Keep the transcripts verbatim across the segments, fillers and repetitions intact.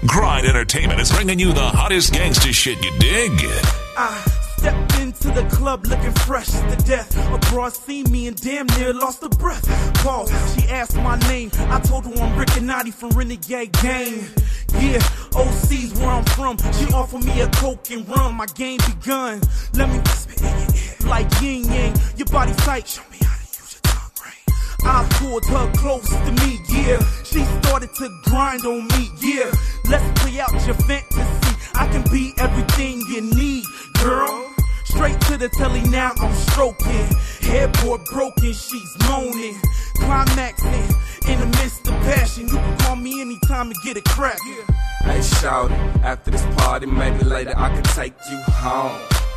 Grind Entertainment is bringing you the hottest gangster shit, you dig? I stepped into the club looking fresh to death. A broad seen me and damn near lost her breath. Pause, she asked my name. I told her I'm Rick and Naughty from Renegade Gang. Yeah, O C's where I'm from. She offered me a coke and rum. My game begun. Let me spit in your ear like yin yang. Your body tight. Show me how to use your tongue ring. I pulled her close to me. Yeah, she started to grind on me. Yeah, let's play out your fantasy. I can be everything you need, girl. Straight to the telly now, I'm stroking. Headboard broken, she's moaning. Climaxing in the midst of passion. You can call me anytime to get it crackin'. Hey, shawty, after this party, maybe later I can take you home.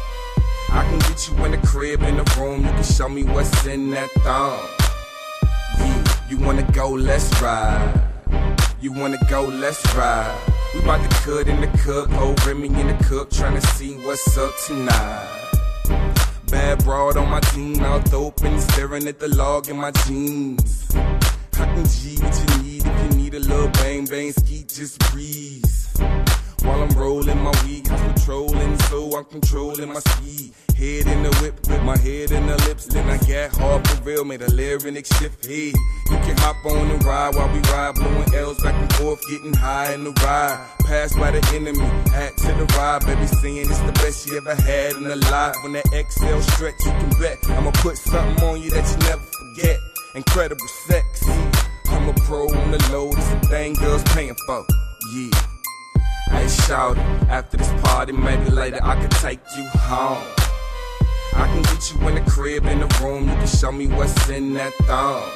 I can get you in the crib, in the room, you can show me what's in that thong. Yeah, you wanna go, let's ride. You wanna go, let's ride. We bout to cut in the cook, old Remy in the cook, tryna see what's up tonight. Bad broad on my team, mouth open, staring at the log in my jeans. I can G what you need, if you need a little bang bang ski, just breeze. While I'm rolling my weed, I'm patrolling, so I'm controlling my speed. Head in the whip with my head in the lips, then I got hard for real, made a lyric shift. Hey, you can hop on and ride while we ride, blowing L's back and forth, getting high in the ride. Passed by the enemy, add to the ride, baby saying it's the best you ever had in the life. When that X L stretch, you can bet I'ma put something on you that you never forget. Incredible sex, I'm a pro on the low, this a thing girls paying for, yeah. Hey, shawty, after this party, maybe later I can take you home. I can get you in the crib, in the room, you can show me what's in that thong.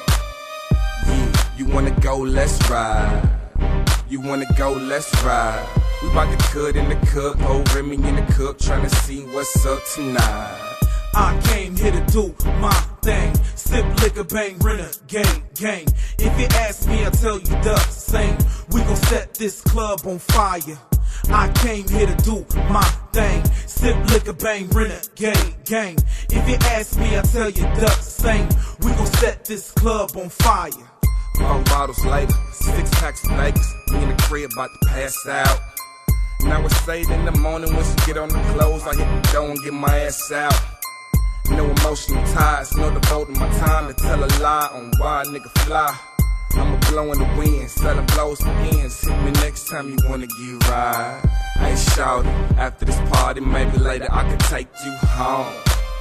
Yeah, you wanna go, let's ride. You wanna go, let's ride. We bout to cut in the cook, old Remy in the cook, tryna see what's up tonight. I came here to do my thing. Sip liquor, bang, renegade gang. If you ask me, I'll tell you the same. We gon' set this club on fire. I came here to do my thing. Sip liquor, bang, renegade gang. If you ask me, I'll tell you the same. We gon' set this club on fire. Four bottles later, six packs of Vegas. Me in the crib about to pass out. Now it's eight in the morning when she get on the clothes. I hit the door and get my ass out. No emotional ties, no devoting my time to tell a lie on why a nigga fly. I'ma blow in the wind, selling blows for ends. Hit me next time you wanna get right. Hey, shawty, after this party, maybe later I can take you home.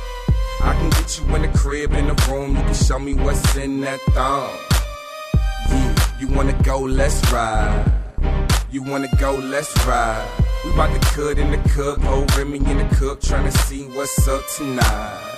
I can get you in the crib, in the room, you can show me what's in that thong. Yeah, you wanna go, let's ride. You wanna go, let's ride. We bout to cut in the cook, old Remy in the cook, tryna see what's up tonight.